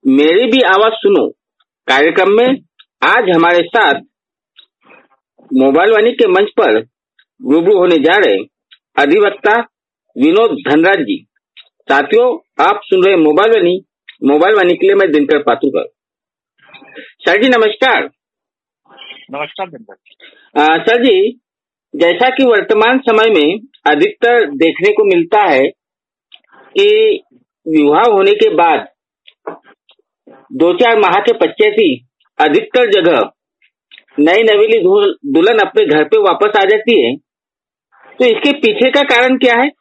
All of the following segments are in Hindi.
मेरी भी आवाज सुनो कार्यक्रम में आज हमारे साथ मोबाइल वाणी के मंच पर रूबरू होने जा रहे अधिवक्ता विनोद धनराज जी। साथियों, आप सुन रहे मोबाइल वाणी के लिए मैं दिनकर पातुरकर। सर जी नमस्कार। नमस्कार दिनकर। सर जी, जैसा कि वर्तमान समय में अधिकतर देखने को मिलता है कि विवाह होने के बाद 2-4 माह के पश्चात ही अधिकतर जगह नई नवेली दुल्हन अपने घर पे वापस आ जाती है, तो इसके पीछे का कारण क्या है?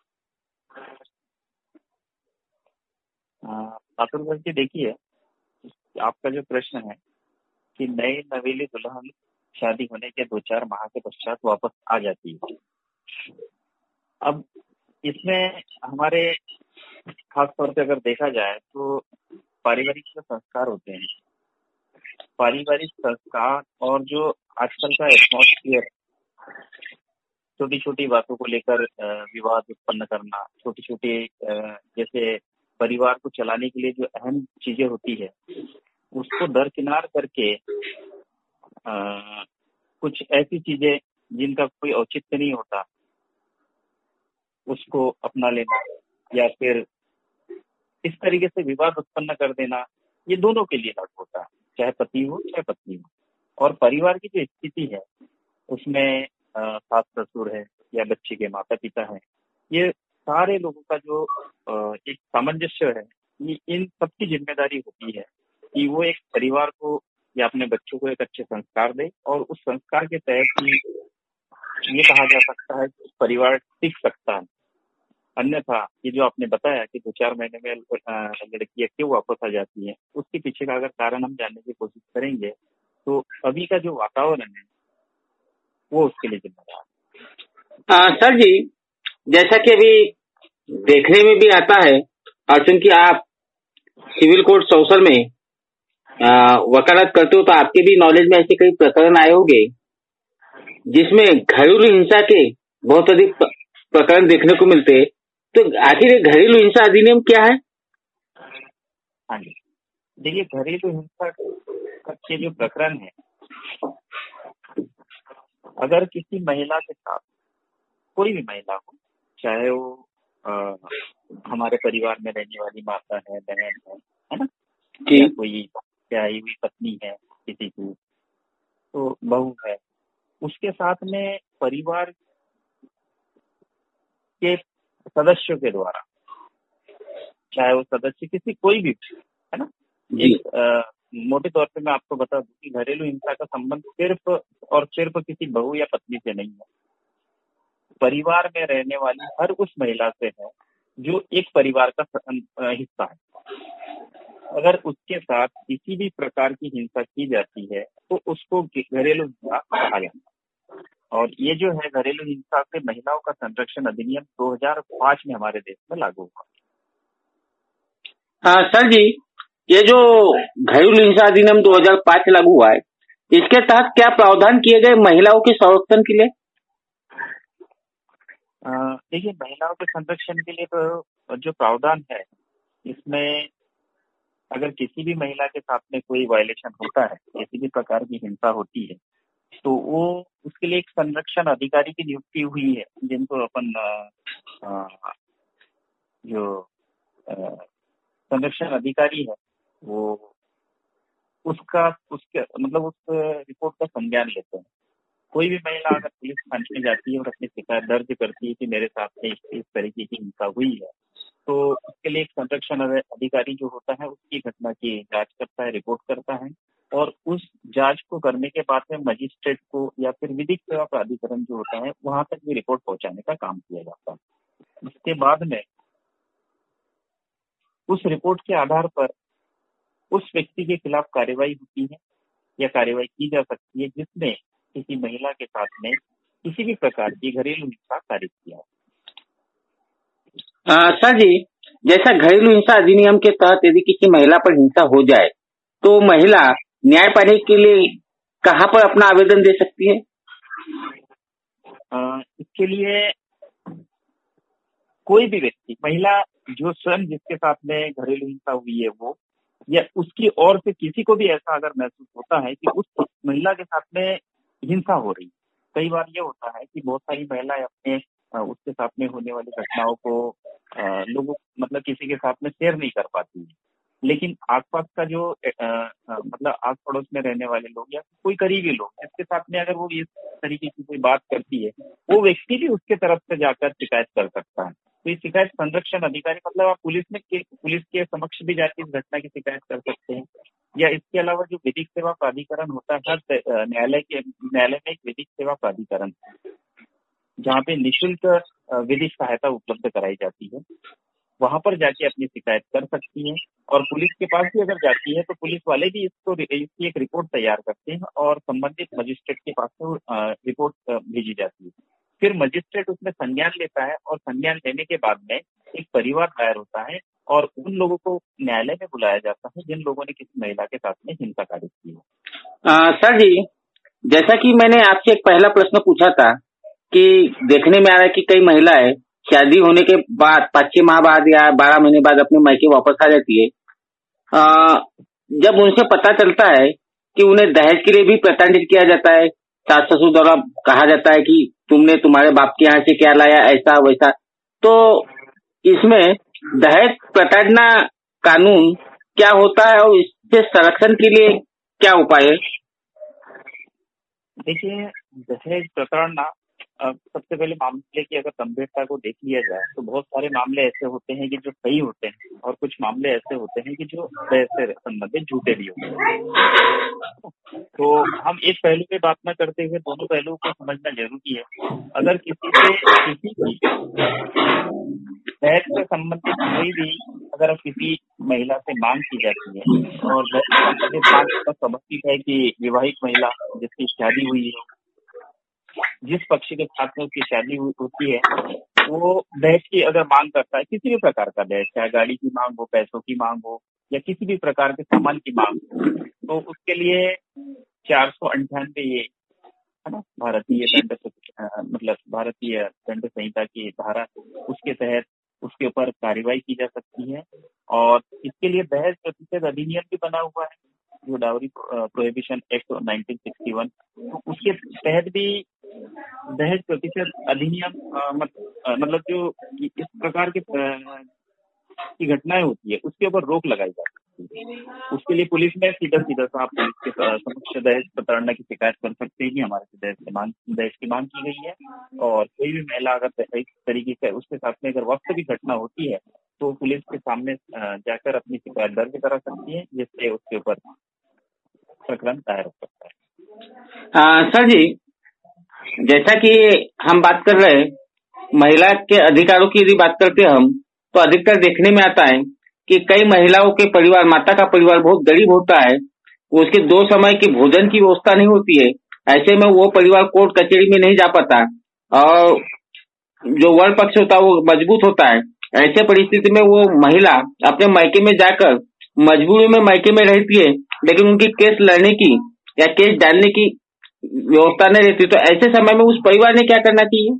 पातुरकर जी, देखिए, आपका जो प्रश्न है कि नई नवेली दुल्हन शादी होने के 2-4 माह के पश्चात वापस आ जाती है। अब इसमें हमारे खास तौर पे अगर देखा जाए तो पारिवारिक जो संस्कार होते हैं, पारिवारिक संस्कार और जो आजकल का एटमॉस्फेयर, छोटी छोटी बातों को लेकर विवाद उत्पन्न करना, छोटी छोटी जैसे परिवार को चलाने के लिए जो अहम चीजें होती है उसको दरकिनार करके कुछ ऐसी चीजें जिनका कोई औचित्य नहीं होता उसको अपना लेना या फिर इस तरीके से विवाद उत्पन्न कर देना, ये दोनों के लिए लागू होता है, चाहे पति हो चाहे पत्नी हो। और परिवार की जो स्थिति है उसमें सास ससुर है या बच्चे के माता पिता है, ये सारे लोगों का जो एक सामंजस्य है, ये इन सबकी जिम्मेदारी होती है कि वो एक परिवार को या अपने बच्चों को एक अच्छे संस्कार दे और उस संस्कार के तहत ही ये कहा जा सकता है कि परिवार टिक सकता है। अन्यथा ये जो आपने बताया कि 2-4 महीने में लड़कियां क्यों वापस आ जाती हैं, उसके पीछे का अगर कारण हम जानने की कोशिश करेंगे तो अभी का जो वातावरण है वो उसके लिए जिम्मेदार है। सर जी, जैसा कि अभी देखने में भी आता है और चूंकि आप सिविल कोर्ट सौसर में वकालत करते हो तो आपके भी नॉलेज में ऐसे कई प्रकरण आए होंगे जिसमें घरेलू हिंसा के बहुत अधिक प्रकरण देखने को मिलते हैं। तो आखिर घरेलू हिंसा अधिनियम क्या है? हाँ जी, देखिए, घरेलू हिंसा के जो प्रकरण है, अगर किसी महिला के साथ, कोई भी महिला हो, चाहे वो हमारे परिवार में रहने वाली माता है, बहन है ना, या कोई ब्याही हुई पत्नी है किसी की, तो बहू है, उसके साथ में परिवार के सदस्यों के द्वारा, चाहे वो सदस्य किसी कोई भी है ना, एक मोटे तौर पे मैं आपको बता दूं कि घरेलू हिंसा का संबंध सिर्फ और सिर्फ किसी बहू या पत्नी से नहीं है, परिवार में रहने वाली हर उस महिला से है जो एक परिवार का हिस्सा है। अगर उसके साथ किसी भी प्रकार की हिंसा की जाती है तो उसको घरेलू हिंसा कहा जाता है। और ये जो है घरेलू हिंसा से महिलाओं का संरक्षण अधिनियम 2005 में हमारे देश में लागू हुआ। सर जी, ये जो घरेलू हिंसा अधिनियम 2005 लागू हुआ है, इसके तहत क्या प्रावधान किए गए महिलाओं के संरक्षण के लिए? देखिए, महिलाओं के संरक्षण के लिए तो जो प्रावधान है, इसमें अगर किसी भी महिला के साथ में कोई वायलेशन होता है, किसी भी प्रकार की हिंसा होती है, तो वो उसके लिए एक संरक्षण अधिकारी की नियुक्ति हुई है, जिनको अपन जो संरक्षण अधिकारी है वो उसके मतलब उस रिपोर्ट का संज्ञान लेते हैं। कोई भी महिला अगर पुलिस थाने में जाती है और अपनी शिकायत दर्ज करती है कि मेरे साथ में इस तरीके की हिंसा हुई है, तो उसके लिए एक संरक्षण अधिकारी जो होता है उसकी घटना की जांच करता है, रिपोर्ट करता है, और उस जांच को करने के बाद में मजिस्ट्रेट को या फिर विधिक सेवा प्राधिकरण जो होता है वहां तक भी रिपोर्ट पहुंचाने का काम किया जाता है। उसके बाद में उस रिपोर्ट के आधार पर उस व्यक्ति के खिलाफ कार्रवाई होती है या कार्रवाई की जा सकती है जिसने किसी महिला के साथ में किसी भी प्रकार की घरेलू हिंसा कारित किया। सर जी, जैसा घरेलू हिंसा अधिनियम के तहत यदि किसी महिला पर हिंसा हो जाए तो महिला न्याय पाने के लिए कहाँ पर अपना आवेदन दे सकती है? इसके लिए कोई भी व्यक्ति, महिला जो स्वयं जिसके साथ में घरेलू हिंसा हुई है, वो या उसकी ओर से किसी को भी ऐसा अगर महसूस होता है कि उस महिला के साथ में हिंसा हो रही है। कई बार ये होता है कि बहुत सारी महिलाएं अपने उसके साथ में होने वाली घटनाओं को लोगों मतलब किसी के साथ में शेयर नहीं कर पाती है, लेकिन आसपास का जो मतलब आस पड़ोस में रहने वाले लोग या कोई करीबी लोग जिसके साथ में अगर वो इस तरीके की कोई बात करती है, वो व्यक्ति भी उसके तरफ से जाकर शिकायत कर सकता है। तो ये शिकायत संरक्षण अधिकारी मतलब आप पुलिस के समक्ष भी जाके इस घटना की शिकायत कर सकते हैं। या इसके अलावा जो विधिक सेवा प्राधिकरण होता है, हर न्यायालय में एक विधिक सेवा प्राधिकरण जहाँ पे निःशुल्क विधिक सहायता उपलब्ध कराई जाती है, वहां पर जाके अपनी शिकायत कर सकती है। और पुलिस के पास भी अगर जाती है तो पुलिस वाले भी इसकी एक रिपोर्ट तैयार करते हैं और संबंधित मजिस्ट्रेट के पास से रिपोर्ट भेजी जाती है। फिर मजिस्ट्रेट उसमें संज्ञान लेता है और संज्ञान लेने के बाद में एक परिवार दायर होता है और उन लोगों को न्यायालय में बुलाया जाता है जिन लोगों ने किसी महिला के साथ में हिंसा कार्य की है। सर जी, जैसा कि मैंने आपसे एक पहला प्रश्न पूछा था कि देखने में आ रहा है कि कई महिलाएं शादी होने के बाद 5-6 माह बाद या 12 महीने बाद अपने मायके वापस आ जाती है। जब उनसे पता चलता है कि उन्हें दहेज के लिए भी प्रताड़ित किया जाता है, सास ससुर द्वारा कहा जाता है कि तुमने तुम्हारे बाप के यहाँ से क्या लाया, ऐसा वैसा, तो इसमें दहेज प्रताड़ना कानून क्या होता है और इससे संरक्षण के लिए क्या उपाय है? देखिए, दहेज प्रताड़ना सबसे पहले मामले की अगर गंभीरता को देख लिया जाए तो बहुत सारे मामले ऐसे होते हैं कि जो सही होते हैं और कुछ मामले ऐसे होते हैं कि जो दहेज से संबंधित झूठे भी होते हैं। तो हम एक पहलू पे बात न करते हुए दोनों पहलुओं को समझना जरूरी है। अगर किसी की दहेज से संबंधित कोई भी अगर किसी महिला से मांग की जाती है और दहेज से संबंधित मांग का स्वाभाविक है कि विवाहित महिला जिसकी शादी हुई है, जिस पक्ष के साथ में उसकी शादी होती है, वो दहेज की अगर मांग करता है, किसी भी प्रकार का दहेज, चाहे गाड़ी की मांग हो, पैसों की मांग हो या किसी भी प्रकार के सामान की मांग हो, तो उसके लिए 498 ये है ना भारतीय दंड संहिता की धारा, उसके तहत उसके ऊपर कार्रवाई की जा सकती है। और इसके लिए दहेज प्रतिषेध अधिनियम भी बना हुआ है, जो डाउरी प्रोहिबिशन एक्ट 1961, तो उसके तहत भी दहेज प्रतिषेध अधिनियम मतलब जो इस प्रकार के की घटनाएं होती है उसके ऊपर रोक लगाई जा सकती है। उसके लिए पुलिस में सीधा आप पुलिस के समक्ष दहेज प्रताड़ना की शिकायत कर सकते हैं कि हमारे से दहेज की मांग की गई है। और कोई भी महिला अगर इस तरीके से उसके साथ में अगर वास्तविक घटना होती है तो पुलिस के सामने जाकर अपनी शिकायत दर्ज करा सकती है, जिससे उसके ऊपर प्रकरण दायर हो सकता है। सर जी, जैसा कि हम बात कर रहे हैं महिला के अधिकारों की, यदि बात करते हैं हम, तो अधिकतर देखने में आता है कि कई महिलाओं के परिवार, माता का परिवार बहुत गरीब होता है, उसके 2 समय की भोजन की व्यवस्था नहीं होती है। ऐसे में वो परिवार कोर्ट कचहरी में नहीं जा पाता और जो वर पक्ष होता है वो मजबूत होता है। ऐसे परिस्थिति में वो महिला अपने मायके में जाकर मजबूरी में मायके में रहती है, लेकिन उनकी केस लड़ने की या केस डालने की व्यवस्था नहीं रहती। तो ऐसे समय में उस परिवार ने क्या करना चाहिए?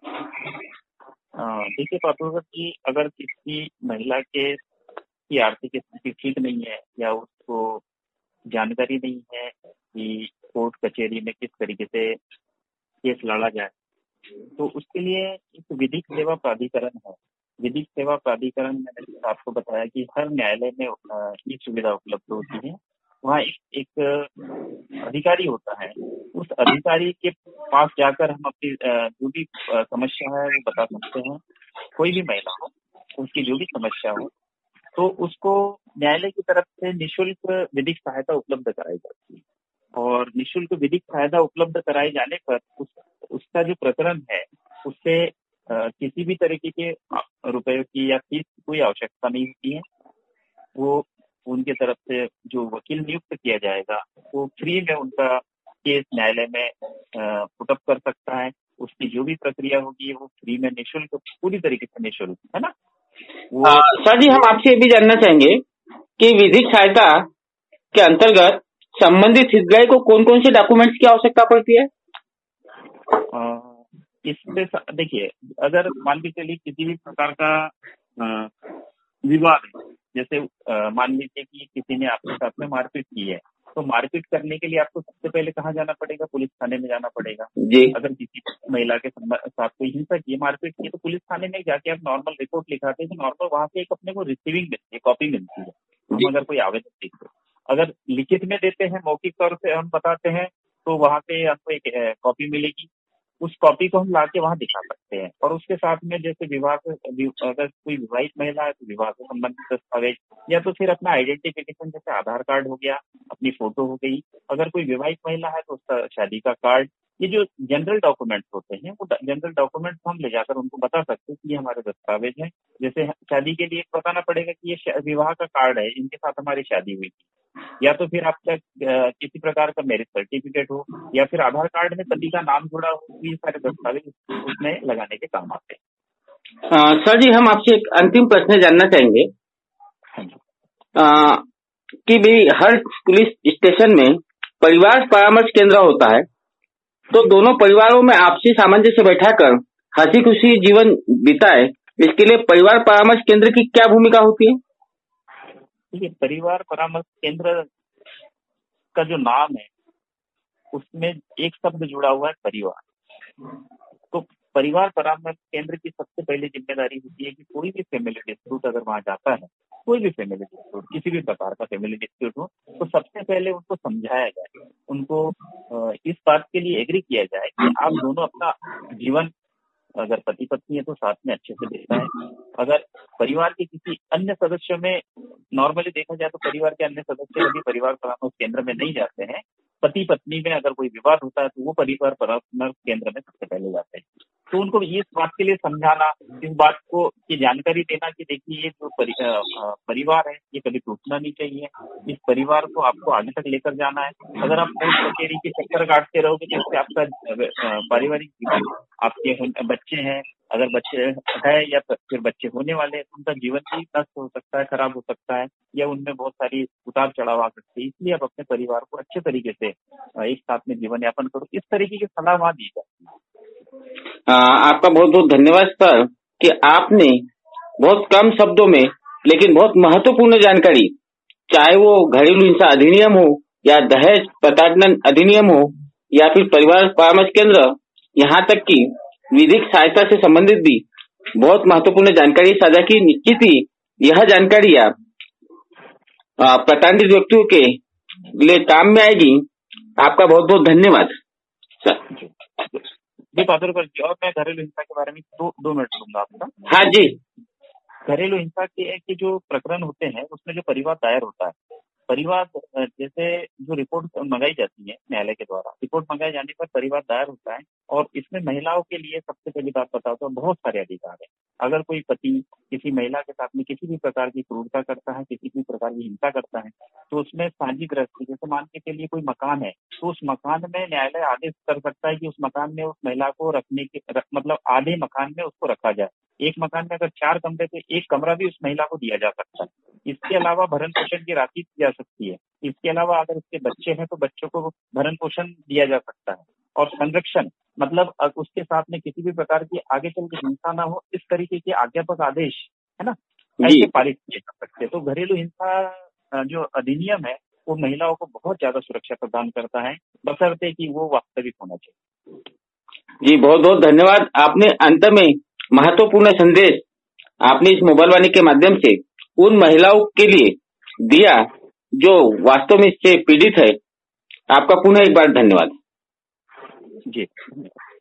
देखिए पात्रता जी, अगर किसी महिला की आर्थिक स्थिति ठीक नहीं है या उसको जानकारी नहीं है कि कोर्ट कचहरी में किस तरीके से केस लड़ा जाए, तो उसके लिए एक विधिक सेवा प्राधिकरण है। विधिक सेवा प्राधिकरण मैंने आपको बताया कि हर न्यायालय में ये सुविधा उपलब्ध होती है। वहाँ एक अधिकारी होता है, उस अधिकारी के पास जाकर हम अपनी जो भी समस्या है वो बता सकते हैं। कोई भी महिला हो, उसकी जो भी समस्या हो, तो उसको न्यायालय की तरफ से निःशुल्क विधिक सहायता उपलब्ध कराई जाती है। और निःशुल्क विधिक सहायता उपलब्ध कराए जाने पर उसका जो प्रकरण है उससे किसी भी तरीके के रुपयों की या फीस की कोई आवश्यकता नहीं होती है। वो उनके तरफ से जो वकील नियुक्त किया जाएगा वो फ्री में उनका केस न्यायालय में पुटअप कर सकता है। उसकी जो भी प्रक्रिया होगी वो फ्री में निःशुल्क, पूरी तरीके से निःशुल्क, है ना। सर जी, हम आपसे ये भी जानना चाहेंगे कि विधिक सहायता के अंतर्गत संबंधित हितग्राही को कौन कौन से डॉक्यूमेंट्स की आवश्यकता पड़ती है? इसमें देखिए, अगर मान के चलिए किसी भी प्रकार का विवाद है, जैसे मान लीजिए कि किसी ने आपके साथ में मारपीट की है, तो मारपीट करने के लिए आपको सबसे पहले कहाँ जाना पड़ेगा? पुलिस थाने में जाना पड़ेगा। जी अगर किसी महिला के साथ कोई हिंसा की, मारपीट की, तो पुलिस थाने में जाके आप नॉर्मल रिपोर्ट लिखाते हैं, तो नॉर्मल वहां से एक अपने को रिसीविंग मिलती है, कॉपी मिलती है। जी हम अगर कोई आवेदन लिखते, अगर लिखित में देते हैं, मौखिक तौर से हम बताते हैं, तो वहां से आपको एक कॉपी मिलेगी। उस कॉपी को हम लाके वहां दिखा सकते हैं। और उसके साथ में जैसे अगर कोई विवाहित महिला है तो विवाह से संबंधित दस्तावेज, या तो फिर अपना आइडेंटिफिकेशन, जैसे आधार कार्ड हो गया, अपनी फोटो हो गई। अगर कोई विवाहित महिला है तो उसका शादी का कार्ड। ये जो जनरल डॉक्यूमेंट्स होते हैं, वो जनरल डॉक्यूमेंट्स हम ले जाकर उनको बता सकते हैं कि ये हमारे दस्तावेज हैं। जैसे शादी के लिए बताना पड़ेगा कि ये विवाह का कार्ड है, इनके साथ हमारी शादी हुई थी। या तो फिर आपका किसी प्रकार का मैरिज सर्टिफिकेट हो, या फिर आधार कार्ड में पति का नाम जुड़ा हो, ये सारे दस्तावेज उसमें लगाने के काम आते हैं। सर जी, हम आपसे एक अंतिम प्रश्न जानना चाहेंगे। हाँ जी। कि भी हर पुलिस स्टेशन में परिवार परामर्श केंद्र होता है, तो दोनों परिवारों में आपसी सामंजस्य बैठाकर हंसी खुशी जीवन बिताए, इसके लिए परिवार परामर्श केंद्र की क्या भूमिका होती है? देखिए, परिवार परामर्श केंद्र का जो नाम है, उसमें एक शब्द जुड़ा हुआ है, परिवार। तो परिवार परामर्श केंद्र की सबसे पहली जिम्मेदारी होती है कि कोई भी फैमिली डिस्प्यूट अगर वहां जाता है, कोई भी फैमिली डिस्प्यूट, किसी भी प्रकार का फैमिली डिस्प्यूट हो, तो सबसे पहले उनको समझाया जाए, उनको इस बात के लिए एग्री किया जाए कि आप दोनों अपना जीवन, अगर पति पत्नी है तो साथ में अच्छे से बिताएं। अगर परिवार के किसी अन्य सदस्यों में, नॉर्मली देखा जाए तो परिवार के अन्य सदस्य कभी परिवार परामर्श केंद्र में नहीं जाते हैं। पति पत्नी में अगर कोई विवाद होता है तो वो परिवार परामर्श केंद्र में सबसे पहले जाते हैं। तो उनको इस बात के लिए समझाना, इस बात को की जानकारी देना कि देखिए, ये जो परिवार है, ये कभी टूटना नहीं चाहिए। इस परिवार को आपको आगे तक लेकर जाना है। अगर आप कोर्ट कचहरी के चक्कर काटते रहोगे तो इससे आपका पारिवारिक जीवन, आपके बच्चे हैं, अगर बच्चे है या फिर बच्चे होने वाले हैं, उनका जीवन भी नष्ट हो सकता है, खराब हो सकता है, या उनमें बहुत सारी उतार चढ़ाव आ सकते हैं। इसलिए आप अपने परिवार को अच्छे तरीके से एक साथ में जीवन यापन करो, इस तरीके की सलाह वहां दी जाती है। आपका बहुत बहुत धन्यवाद सर, कि आपने बहुत कम शब्दों में लेकिन बहुत महत्वपूर्ण जानकारी, चाहे वो घरेलू हिंसा अधिनियम हो, या दहेज प्रताड़ना अधिनियम हो, या फिर परिवार परामर्श केंद्र, यहाँ तक कि विधिक सहायता से संबंधित भी बहुत महत्वपूर्ण जानकारी साझा की। निश्चित ही यह जानकारियां प्रताड़ित व्यक्तियों के लिए काम में आएगी। आपका बहुत बहुत धन्यवाद सर। जी पादुरकर जी, और मैं घरेलू हिंसा के बारे में दो मिनट लूंगा आपका। हाँ जी। घरेलू हिंसा के जो प्रकरण होते हैं, उसमें जो परिवाद दायर होता है, परिवाद जैसे जो रिपोर्ट मंगाई जाती है न्यायालय के द्वारा, रिपोर्ट मंगाए जाने पर परिवाद दायर होता है। और इसमें महिलाओं के लिए सबसे पहली बात बताता हूँ, बहुत सारे अधिकार है। अगर कोई पति किसी महिला के साथ में किसी भी प्रकार की क्रूरता करता है, किसी भी प्रकार की हिंसा करता है, तो उसमें साझी गृहस्थी, जैसे मान के चलिए कोई मकान है, तो उस मकान में न्यायालय आदेश कर सकता है कि उस मकान में उस महिला को मतलब आधे मकान में उसको रखा जाए। एक मकान में अगर 4 कमरे, तो एक कमरा भी उस महिला को दिया जा सकता है। इसके अलावा भरण पोषण की राशि दी जा सकती है। इसके अलावा अगर उसके बच्चे हैं तो बच्चों को भरण पोषण दिया जा सकता है। और संरक्षण, मतलब उसके साथ में किसी भी प्रकार की आगे चल के हिंसा ना हो, इस तरीके के आज्ञापक आदेश, है ना, ऐसे पारित किए जा सकते हैं। तो घरेलू हिंसा जो अधिनियम है, वो महिलाओं को बहुत ज्यादा सुरक्षा प्रदान करता है, बशर्ते कि वो वास्तविक होना चाहिए। जी बहुत बहुत धन्यवाद। आपने अंत में महत्वपूर्ण संदेश आपने इस मोबाइल वाणी के माध्यम से उन महिलाओं के लिए दिया जो वास्तव में इससे पीड़ित है। आपका पुनः एक बार धन्यवाद। जी।